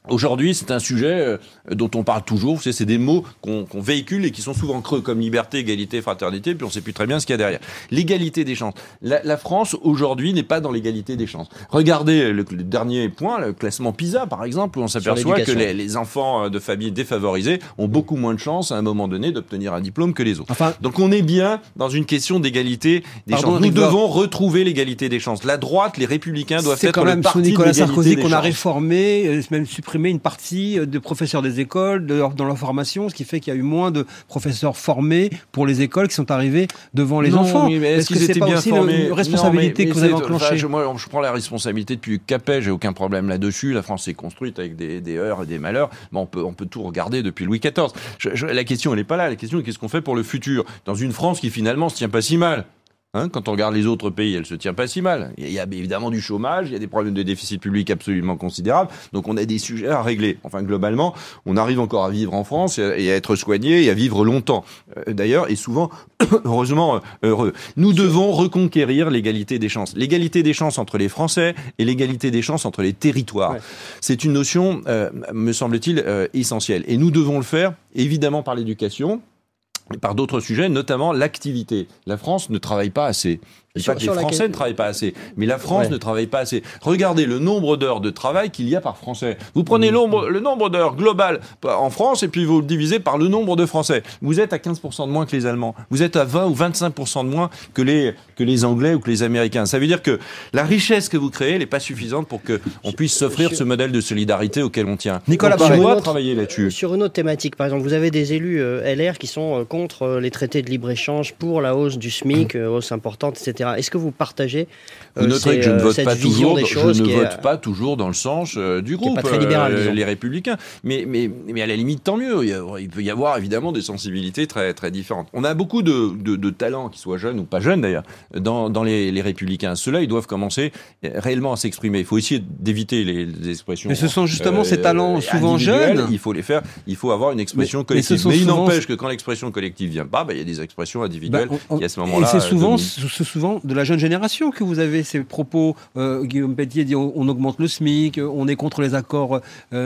Aujourd'hui, c'est un sujet dont on parle toujours. Vous savez, c'est des mots qu'on véhicule et qui sont souvent creux, comme liberté, égalité, fraternité, puis on ne sait plus très bien ce qu'il y a derrière. L'égalité des chances. La France, aujourd'hui, n'est pas dans l'égalité des chances. Regardez le dernier point, le classement PISA, par exemple, où on s'aperçoit que les enfants de familles défavorisées ont beaucoup moins de chances, à un moment donné, d'obtenir un diplôme que les autres. Donc on est bien dans une question d'égalité des chances. Nous devons retrouver l'égalité des chances. La droite, les républicains doivent être le parti de l'égalité des chances. C'est quand même sous Nicolas Sarkozy qu'on a réformé, même supprimé une partie de professeurs des écoles dans leur formation, ce qui fait qu'il y a eu moins de professeurs formés pour les écoles qui sont arrivés devant les enfants. Mais est-ce qu'ils étaient bien formés ? Une responsabilité que vous avez enclenchée. Moi, je prends la responsabilité depuis Capet, j'ai aucun problème là-dessus. La France s'est construite avec des heurts et des malheurs. Bon, on peut tout regarder depuis Louis XIV. La question, elle n'est pas là. La question est qu'est-ce qu'on fait pour le futur ? Dans une France qui finalement se tient pas si mal. Quand on regarde les autres pays, elle se tient pas si mal. Il y a évidemment du chômage, il y a des problèmes de déficit public absolument considérables. Donc on a des sujets à régler. Enfin, globalement, on arrive encore à vivre en France et à être soigné et à vivre longtemps. D'ailleurs, et souvent, heureusement, heureux. Nous devons reconquérir l'égalité des chances. L'égalité des chances entre les Français et l'égalité des chances entre les territoires. Ouais. C'est une notion, me semble-t-il, essentielle. Et nous devons le faire, évidemment, par l'éducation, et par d'autres sujets, notamment l'activité. La France ne travaille pas assez. Je ne dis pas que les Français ne travaillent pas assez, mais la France ne travaille pas assez. Regardez le nombre d'heures de travail qu'il y a par Français. Vous prenez le nombre d'heures global en France et puis vous le divisez par le nombre de Français. Vous êtes à 15% de moins que les Allemands. Vous êtes à 20 ou 25% de moins que les Anglais ou que les Américains. Ça veut dire que la richesse que vous créez, elle n'est pas suffisante pour qu'on puisse s'offrir ce modèle de solidarité auquel on tient. Nicolas, on doit travailler là-dessus. Sur une autre thématique, par exemple, vous avez des élus LR qui sont contre les traités de libre-échange, pour la hausse du SMIC, hausse importante, etc. Est-ce que vous partagez vous noterez que je ne vote cette pas vision toujours, des choses je ne vote pas toujours dans le sens du groupe, pas très libéral, les Républicains. Mais à la limite, tant mieux. Il peut y avoir évidemment des sensibilités très, très différentes. On a beaucoup de talents, qu'ils soient jeunes ou pas jeunes d'ailleurs, dans les Républicains. Ceux-là, ils doivent commencer réellement à s'exprimer. Il faut essayer d'éviter les expressions. Mais ce sont justement ces talents souvent jeunes. Il faut les faire. Il faut avoir une expression collective. Mais il n'empêche que quand l'expression collective vient pas, il y a des expressions individuelles qui à ce moment-là. Et c'est souvent de la jeune génération que vous avez ces propos. Guillaume Pelletier dit on augmente le SMIC, on est contre les accords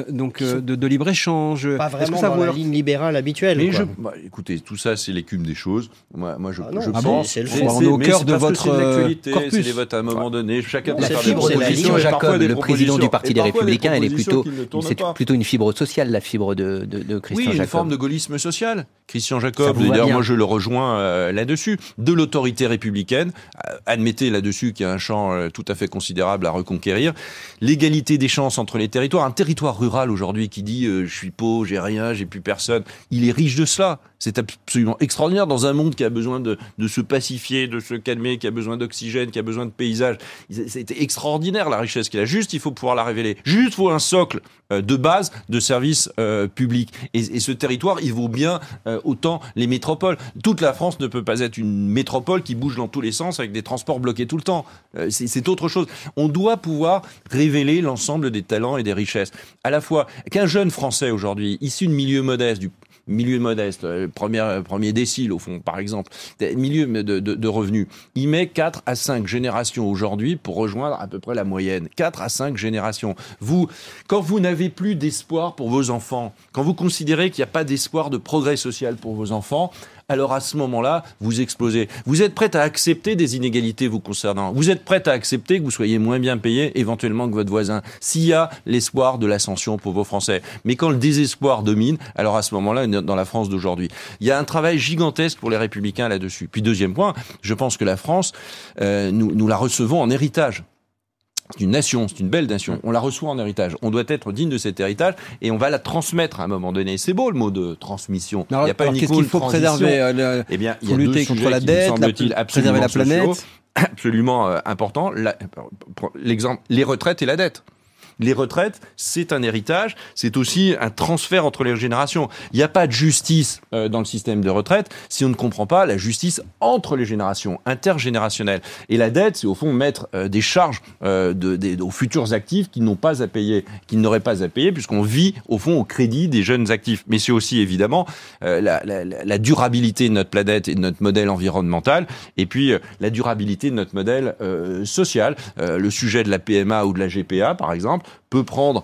de libre-échange. Pas vraiment dans la ligne libérale habituelle. Mais écoutez, tout ça c'est l'écume des choses. Moi je pense. C'est le fond. On est au cœur de votre corpus. C'est des votes à un moment donné. Chacun peut faire des propositions. Christian Jacob, le président du Parti des Républicains, c'est plutôt une fibre sociale, la fibre de Christian Jacob. Oui, une forme de gaullisme social. Christian Jacob, d'ailleurs, moi je le rejoins là-dessus. De l'autorité républicaine, admettez là-dessus qu'il y a un champ tout à fait considérable à reconquérir. L'égalité des chances entre les territoires. Un territoire rural aujourd'hui qui dit je suis pauvre, j'ai rien, j'ai plus personne. Il est riche de cela. C'est absolument extraordinaire dans un monde qui a besoin de se pacifier, de se calmer, qui a besoin d'oxygène, qui a besoin de paysages. C'était extraordinaire la richesse qu'il a. Juste, il faut pouvoir la révéler. Juste, il faut un socle de base de services publics. Et ce territoire, il vaut bien autant les métropoles. Toute la France ne peut pas être une métropole qui bouge dans tous les sens avec des transports bloqués tout le temps. C'est autre chose. On doit pouvoir révéler l'ensemble des talents et des richesses. À la fois qu'un jeune Français aujourd'hui, issu de milieu modeste, premier décile au fond, par exemple, milieu de revenus, il met 4 à 5 générations aujourd'hui pour rejoindre à peu près la moyenne. 4 à 5 générations. Quand vous n'avez plus d'espoir pour vos enfants, quand vous considérez qu'il n'y a pas d'espoir de progrès social pour vos enfants, alors à ce moment-là, vous explosez. Vous êtes prête à accepter des inégalités vous concernant. Vous êtes prête à accepter que vous soyez moins bien payé éventuellement que votre voisin, s'il y a l'espoir de l'ascension pour vos Français. Mais quand le désespoir domine, alors à ce moment-là, dans la France d'aujourd'hui, il y a un travail gigantesque pour les Républicains là-dessus. Puis deuxième point, je pense que la France, nous la recevons en héritage. C'est une nation, c'est une belle nation. On la reçoit en héritage. On doit être digne de cet héritage et on va la transmettre à un moment donné. C'est beau le mot de transmission. Il n'y a pas uniquement qu'est-ce qu'il faut préserver Eh bien, il faut lutter contre la dette, préserver la planète. Absolument important. L'exemple, les retraites et la dette. Les retraites, c'est un héritage, c'est aussi un transfert entre les générations. Il n'y a pas de justice dans le système de retraite si on ne comprend pas la justice entre les générations, intergénérationnelle. Et la dette, c'est au fond mettre des charges aux futurs actifs qui n'auraient pas à payer, puisqu'on vit au fond au crédit des jeunes actifs. Mais c'est aussi évidemment la durabilité de notre planète et de notre modèle environnemental, et puis la durabilité de notre modèle social. Le sujet de la PMA ou de la GPA, par exemple, peut prendre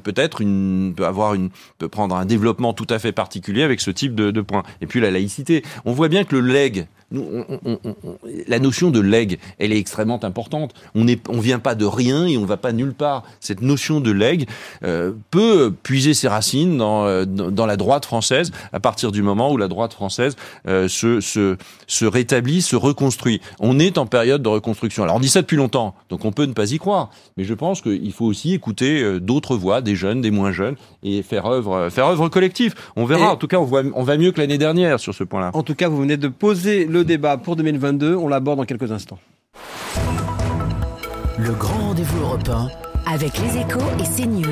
peut prendre un développement tout à fait particulier avec ce type de points. Et puis la laïcité. On voit bien que le legs, la notion de legs, elle est extrêmement importante. On vient pas de rien et on va pas nulle part. Cette notion de legs peut puiser ses racines dans la droite française à partir du moment où la droite française se rétablit, se reconstruit. On est en période de reconstruction. Alors on dit ça depuis longtemps, donc on peut ne pas y croire. Mais je pense qu'il faut aussi écouter d'autres voix, des jeunes, des moins jeunes, et faire œuvre collective. On verra. En tout cas, on va mieux que l'année dernière sur ce point-là. En tout cas, vous venez de poser le débat pour 2022. On l'aborde dans quelques instants. Le grand rendez-vous européen avec les Échos et CNews.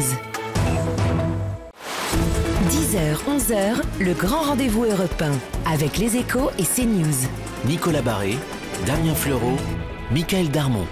10h, 11h, le grand rendez-vous européen avec les Échos et CNews. Nicolas Barré, Damien Fleureau, Michael Darmon.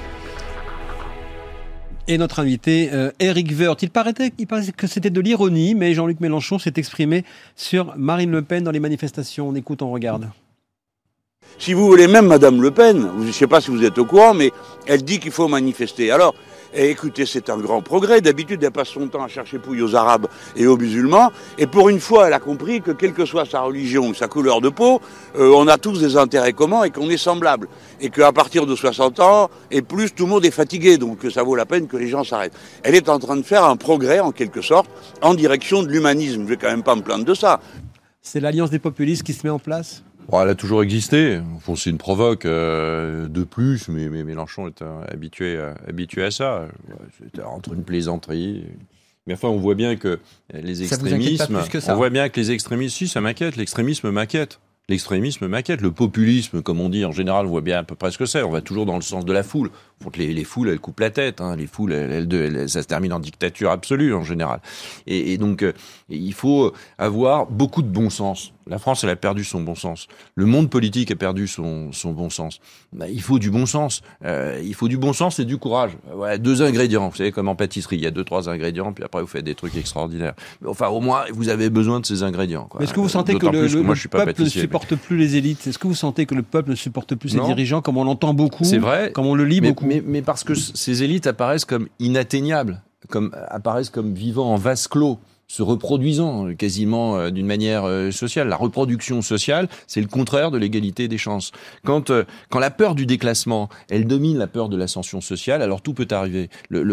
Et notre invité, Éric Woerth. Il paraissait que c'était de l'ironie, mais Jean-Luc Mélenchon s'est exprimé sur Marine Le Pen dans les manifestations. On écoute, on regarde. Si vous voulez, même Madame Le Pen, je ne sais pas si vous êtes au courant, mais elle dit qu'il faut manifester. Alors, écoutez, c'est un grand progrès. D'habitude, elle passe son temps à chercher pouille aux Arabes et aux musulmans. Et pour une fois, elle a compris que quelle que soit sa religion ou sa couleur de peau, on a tous des intérêts communs et qu'on est semblables. Et qu'à partir de 60 ans et plus, tout le monde est fatigué. Donc ça vaut la peine que les gens s'arrêtent. Elle est en train de faire un progrès, en quelque sorte, en direction de l'humanisme. Je ne vais quand même pas me plaindre de ça. C'est l'alliance des populistes qui se met en place ? Elle a toujours existé. Bon, c'est une provoque de plus, mais Mélenchon est habitué à ça. C'est entre une plaisanterie. Mais enfin, on voit bien que les extrémismes. Ça vous inquiète pas plus que ça ? On voit bien que les extrémismes, si ça m'inquiète. L'extrémisme m'inquiète. Le populisme, comme on dit en général, on voit bien à peu près ce que c'est. On va toujours dans le sens de la foule. Les foules, elles coupent la tête. Les foules, ça se termine en dictature absolue en général. Et donc, il faut avoir beaucoup de bon sens. La France, elle a perdu son bon sens. Le monde politique a perdu son bon sens. Il faut du bon sens. Il faut du bon sens et du courage. Voilà, 2 ingrédients. Vous savez, comme en pâtisserie, il y a 2-3 ingrédients, puis après vous faites des trucs extraordinaires. Mais enfin, au moins, vous avez besoin de ces ingrédients. Mais est-ce que vous sentez que le peuple ne supporte plus les élites ? Est-ce que vous sentez que le peuple ne supporte plus ses dirigeants, comme on l'entend beaucoup ? C'est vrai. Comme on le lit beaucoup. Mais parce que ces élites apparaissent comme inatteignables, apparaissent comme vivant en vase clos, se reproduisant quasiment d'une manière sociale. La reproduction sociale, c'est le contraire de l'égalité des chances. Quand la peur du déclassement, elle domine la peur de l'ascension sociale, alors tout peut arriver.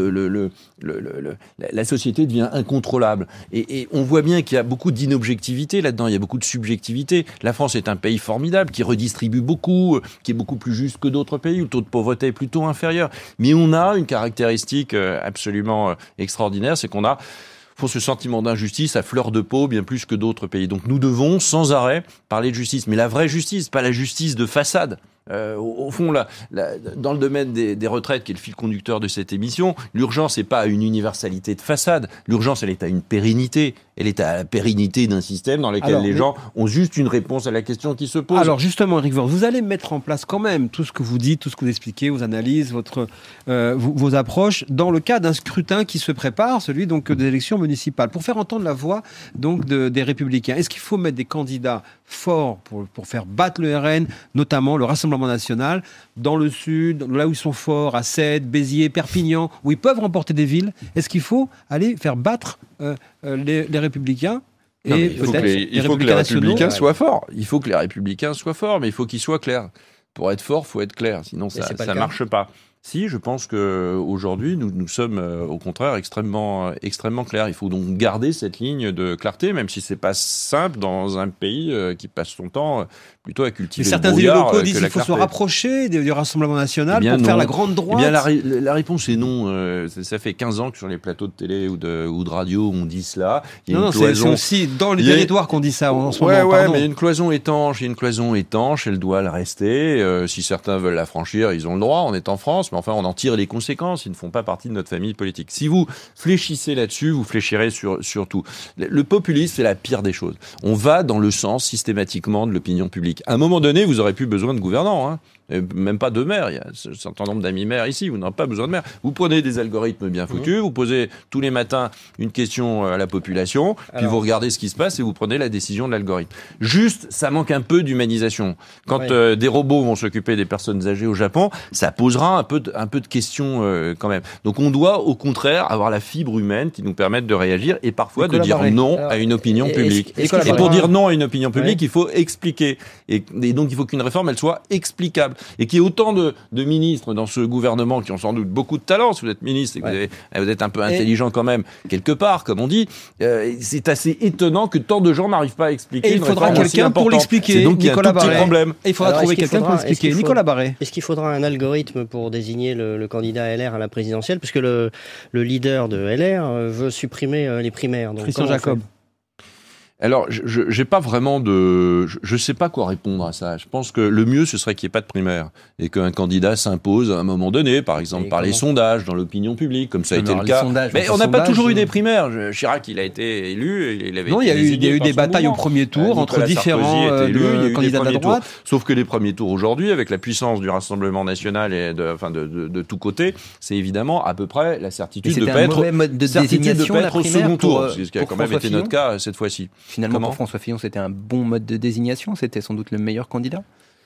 La société devient incontrôlable. Et on voit bien qu'il y a beaucoup d'inobjectivité là-dedans, il y a beaucoup de subjectivité. La France est un pays formidable, qui redistribue beaucoup, qui est beaucoup plus juste que d'autres pays, où le taux de pauvreté est plutôt inférieur. Mais on a une caractéristique absolument extraordinaire, c'est qu'on a ce sentiment d'injustice à fleur de peau bien plus que d'autres pays. Donc nous devons sans arrêt parler de justice, mais la vraie justice, pas la justice de façade. Au fond, dans le domaine des retraites, qui est le fil conducteur de cette émission, l'urgence n'est pas à une universalité de façade. L'urgence, elle est à une pérennité. Elle est à la pérennité d'un système dans lequel les gens ont juste une réponse à la question qui se pose. Alors justement, Éric Woerth, vous allez mettre en place quand même tout ce que vous dites, tout ce que vous expliquez, vos analyses, vos approches, dans le cas d'un scrutin qui se prépare, celui donc des élections municipales, pour faire entendre la voix donc des Républicains. Est-ce qu'il faut mettre des candidats forts pour faire battre le RN, notamment le Rassemblement national, dans le sud, là où ils sont forts, à Sète, Béziers, Perpignan, où ils peuvent remporter des villes? Est-ce qu'il faut aller faire battre les Républicains? Il faut que les Républicains soient forts. Il faut que les Républicains soient forts, mais il faut qu'ils soient clairs. Pour être fort, il faut être clair, sinon ça ne marche pas. Si, je pense qu'aujourd'hui, nous sommes au contraire extrêmement clairs. Il faut donc garder cette ligne de clarté, même si c'est pas simple dans un pays qui passe son temps plutôt à cultiver le brouillard. Certains élus locaux disent qu'il faut se rapprocher du Rassemblement national pour faire la grande droite. La réponse est non. Ça fait 15 ans que sur les plateaux de télé ou de radio, on dit cela. C'est aussi dans les territoires qu'on dit ça en ce moment. Ouais, mais il y a une cloison étanche. Elle doit le rester. Si certains veulent la franchir, ils ont le droit. On est en France. Mais enfin, on en tire les conséquences. Ils ne font pas partie de notre famille politique. Si vous fléchissez là-dessus, vous fléchirez sur tout. Le populisme, c'est la pire des choses. On va dans le sens systématiquement de l'opinion publique. À un moment donné, vous aurez plus besoin de gouvernants, même pas de maires. Il y a un certain nombre d'amis maires ici, vous n'aurez pas besoin de maires. Vous prenez des algorithmes bien foutus, vous posez tous les matins une question à la population, puis vous regardez ce qui se passe et vous prenez la décision de l'algorithme. Juste, ça manque un peu d'humanisation. Quand des robots vont s'occuper des personnes âgées au Japon, ça posera un peu peu de questions quand même. Donc on doit au contraire avoir la fibre humaine qui nous permette de réagir et parfois de dire non à une opinion publique. Et pour dire non à une opinion publique, il faut expliquer. Et donc il faut qu'une réforme, elle soit explicable. Et qu'il y ait autant de ministres dans ce gouvernement qui ont sans doute beaucoup de talent. Si vous êtes ministre et que vous êtes un peu intelligent quand même, quelque part, comme on dit, c'est assez étonnant que tant de gens n'arrivent pas à expliquer. Et il faudra quelqu'un pour l'expliquer. Donc il y a un tout petit problème. Et il faudra trouver quelqu'un pour l'expliquer. Nicolas Barré. Est-ce qu'il faudra un algorithme pour désigner le candidat LR à la présidentielle, puisque le leader de LR veut supprimer les primaires. Donc Christian Jacob. Alors, j'ai pas vraiment je sais pas quoi répondre à ça. Je pense que le mieux, ce serait qu'il n'y ait pas de primaire et qu'un candidat s'impose à un moment donné, par exemple par les sondages, dans l'opinion publique, comme ça a été le cas. Mais on n'a pas toujours eu des primaires. Chirac, il a été élu, il avait. Non, il y a eu des batailles au premier tour entre différents candidats de droite. Sauf que les premiers tours aujourd'hui, avec la puissance du Rassemblement national et de tous côtés, c'est évidemment à peu près la certitude de ne pas être au second tour, ce qui a quand même été notre cas cette fois-ci. Finalement, pour François Fillon, c'était un bon mode de désignation. C'était sans doute le meilleur candidat.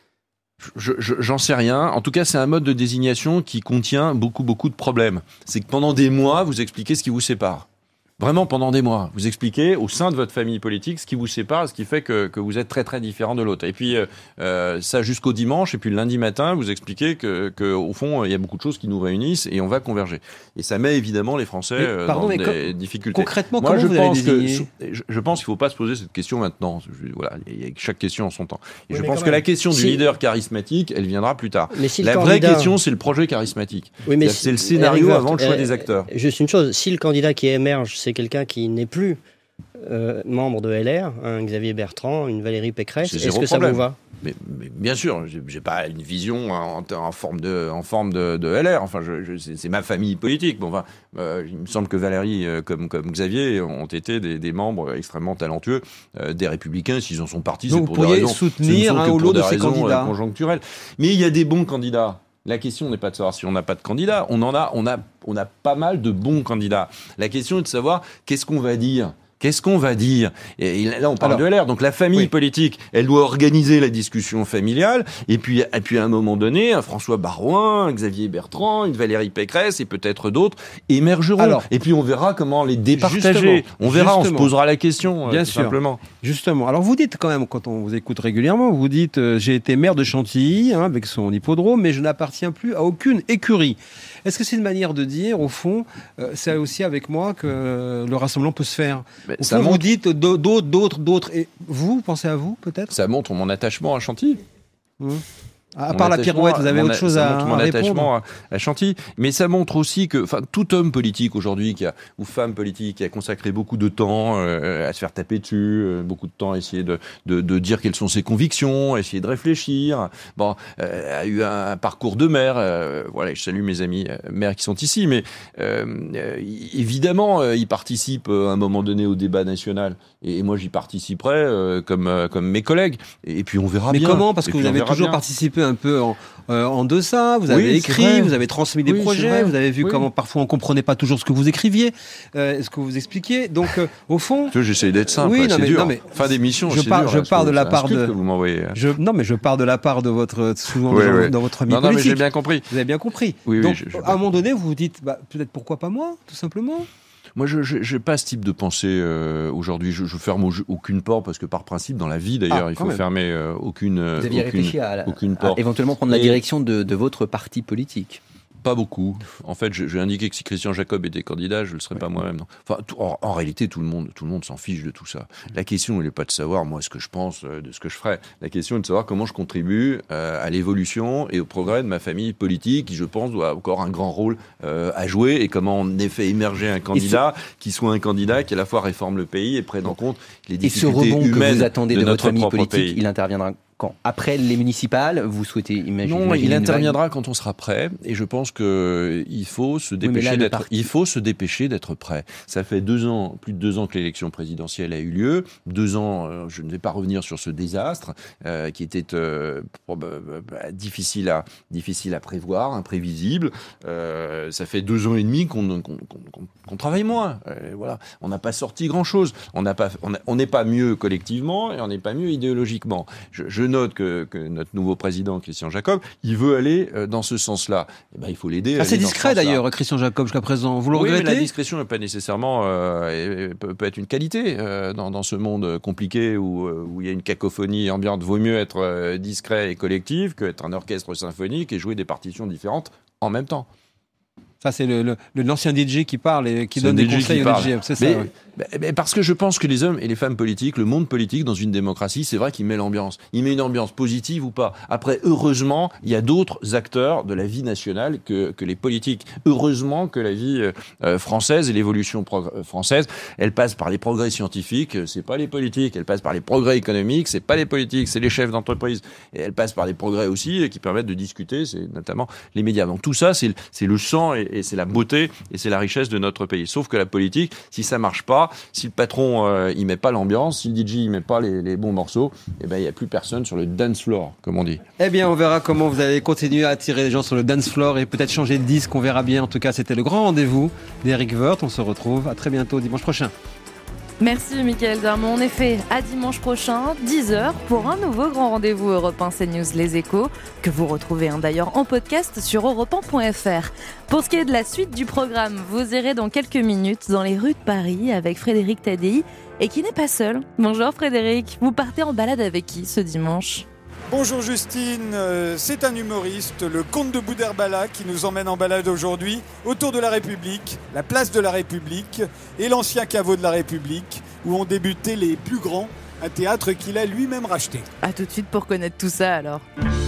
J'en sais rien. En tout cas, c'est un mode de désignation qui contient beaucoup de problèmes. C'est que pendant des mois, vous expliquez ce qui vous sépare. Vraiment, pendant des mois, vous expliquez au sein de votre famille politique ce qui vous sépare, ce qui fait que vous êtes très différent de l'autre. Et puis ça jusqu'au dimanche, et puis le lundi matin, vous expliquez que au fond, il y a beaucoup de choses qui nous réunissent et on va converger. Et ça met évidemment les Français dans des difficultés. Concrètement, comment vous allez désigner ? Je pense qu'il ne faut pas se poser cette question maintenant. Voilà, il y a chaque question en son temps. Et je pense que la question du leader charismatique, elle viendra plus tard. La vraie question, c'est le projet charismatique. C'est le scénario avant le choix des acteurs. Juste une chose, si le candidat qui émerge, c'est quelqu'un qui n'est plus membre de LR, un Xavier Bertrand, une Valérie Pécresse, est-ce que ça vous va ? Mais bien sûr, j'ai pas une vision en forme de LR. Enfin, c'est ma famille politique. Bon, enfin, il me semble que Valérie, comme Xavier, ont été des membres extrêmement talentueux des Républicains. S'ils en sont partis, c'est pour des raisons soutenir un ou l'autre de ces candidats conjoncturelles. Mais il y a des bons candidats. La question n'est pas de savoir si on n'a pas de candidats. On a pas mal de bons candidats. La question est de savoir qu'est-ce qu'on va dire. Qu'est-ce qu'on va dire ? Et là, on parle de LR. Donc, la famille politique, elle doit organiser la discussion familiale. Et puis à un moment donné, un François Baroin, un Xavier Bertrand, une Valérie Pécresse et peut-être d'autres émergeront. Et puis, on verra comment les départager. On se posera la question, bien tout sûr. simplement. Justement. Alors, vous dites quand même, quand on vous écoute régulièrement, vous dites j'ai été maire de Chantilly, avec son hippodrome, mais je n'appartiens plus à aucune écurie. Est-ce que c'est une manière de dire, au fond, c'est aussi avec moi que le rassemblement peut se faire ? Au fond, vous dites d'autres. Et vous, pensez à vous, peut-être ? Ça montre mon attachement à Chantilly. À part la pirouette, vous avez autre chose à répondre ? Mon attachement à Chantilly. Mais ça montre aussi que tout homme politique aujourd'hui, ou femme politique, qui a consacré beaucoup de temps à se faire taper dessus, beaucoup de temps à essayer de dire quelles sont ses convictions, à essayer de réfléchir, a eu un parcours de maire. Voilà, je salue mes amis maires qui sont ici, mais évidemment, ils participent à un moment donné au débat national. Et moi, j'y participerai comme mes collègues. Et puis, on verra bien. Mais comment ? Parce que vous avez toujours participé un peu en deçà, vous avez écrit, vous avez transmis des projets, vous avez vu comment parfois on ne comprenait pas toujours ce que vous écriviez, ce que vous expliquiez. Donc, au fond... J'essaie d'être simple, c'est dur. Fin d'émission, c'est dur. Je pars de la part de... vous m'envoyez. Je pars de la part de votre... Souvent dans votre ami politique. Non, mais j'ai bien compris. Vous avez bien compris. Donc, à un moment donné, vous vous dites, peut-être pourquoi pas moi, tout simplement ? Moi, je n'ai pas ce type de pensée aujourd'hui. Je ferme aucune porte parce que par principe, dans la vie d'ailleurs, il faut fermer aucune porte. Vous aviez réfléchi à éventuellement prendre la direction de votre parti politique ? Pas beaucoup. En fait, j'ai indiqué que si Christian Jacob était candidat, je ne le serais pas moi-même. Non. Enfin, en réalité, tout le monde s'en fiche de tout ça. La question, elle n'est pas de savoir, moi, ce que je pense de ce que je ferais. La question est de savoir comment je contribue à l'évolution et au progrès de ma famille politique, qui, je pense, doit encore un grand rôle à jouer, et comment on fait émerger un candidat qui soit un candidat qui, à la fois, réforme le pays et prenne en compte les difficultés humaines de notre propre pays. Et ce rebond que vous attendez de votre famille politique, il interviendra quand ? Après les municipales, vous souhaitez imaginer... Non, il interviendra quand on sera prêt, et je pense qu'il faut se dépêcher d'être prêt. Ça fait plus de 2 ans que l'élection présidentielle a eu lieu. 2 ans, je ne vais pas revenir sur ce désastre, qui était difficile à prévoir, imprévisible. Ça fait 2 ans et demi qu'on travaille moins. Voilà. On n'a pas sorti grand-chose. On n'est pas mieux collectivement, et on n'est pas mieux idéologiquement. Je je note que notre nouveau président, Christian Jacob, il veut aller dans ce sens-là. Eh ben, il faut l'aider. C'est discret d'ailleurs, Christian Jacob, jusqu'à présent. Vous le regrettez ? Mais la discrétion n'est pas nécessairement peut être une qualité dans ce monde compliqué où il y a une cacophonie ambiante. Vaut mieux être discret et collectif qu'être un orchestre symphonique et jouer des partitions différentes en même temps. Ça, c'est l'ancien DJ qui parle et qui donne des conseils au DJ. C'est ça, mais parce que je pense que les hommes et les femmes politiques, le monde politique dans une démocratie, c'est vrai qu'il met l'ambiance. Il met une ambiance positive ou pas. Après, heureusement, il y a d'autres acteurs de la vie nationale que les politiques. Heureusement que la vie française et l'évolution française, elle passe par les progrès scientifiques, c'est pas les politiques. Elle passe par les progrès économiques, c'est pas les politiques, c'est les chefs d'entreprise. Et elle passe par les progrès aussi qui permettent de discuter, c'est notamment les médias. Donc tout ça, c'est le sang et c'est la beauté et c'est la richesse de notre pays. Sauf que la politique, si ça marche pas, si le patron il met pas l'ambiance, si le DJ il met pas les bons morceaux, eh ben il y a plus personne sur le dance floor, comme on dit. Eh bien, on verra comment vous allez continuer à attirer les gens sur le dance floor et peut-être changer de disque. On verra bien. En tout cas, c'était le grand rendez-vous d'Éric Woerth. On se retrouve à très bientôt dimanche prochain. Merci Mickaël Darmon. En effet, à dimanche prochain, 10h, pour un nouveau grand rendez-vous Europe 1 CNews Les Échos, que vous retrouvez d'ailleurs en podcast sur europe1.fr. Pour ce qui est de la suite du programme, vous irez dans quelques minutes dans les rues de Paris avec Frédéric Tadei, et qui n'est pas seul. Bonjour Frédéric, vous partez en balade avec qui ce dimanche ? Bonjour Justine, c'est un humoriste, le comte de Boudherbala, qui nous emmène en balade aujourd'hui autour de la République, la place de la République et l'ancien caveau de la République, où ont débuté les plus grands, un théâtre qu'il a lui-même racheté. À tout de suite pour connaître tout ça alors.